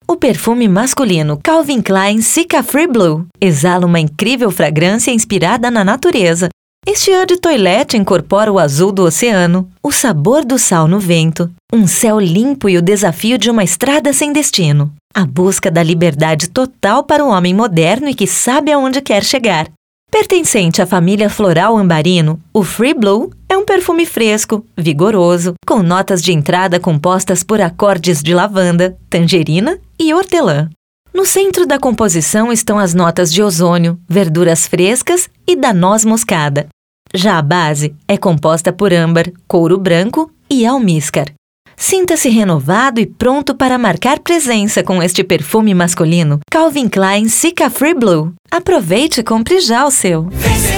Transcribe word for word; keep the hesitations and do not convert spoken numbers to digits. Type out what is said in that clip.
O perfume masculino Calvin Klein Cica Free Blue exala uma incrível fragrância inspirada na natureza. Este eau de toilette incorpora o azul do oceano, o sabor do sal no vento, um céu limpo e o desafio de uma estrada sem destino. A busca da liberdade total para o homem moderno e que sabe aonde quer chegar. Pertencente à família floral ambarino, o Free Blue é um perfume fresco, vigoroso, com notas de entrada compostas por acordes de lavanda, tangerina e hortelã. No centro da composição estão as notas de ozônio, verduras frescas e da noz moscada. Já a base é composta por âmbar, couro branco e almíscar. Sinta-se renovado e pronto para marcar presença com este perfume masculino Calvin Klein Cica Free Blue. Aproveite e compre já o seu!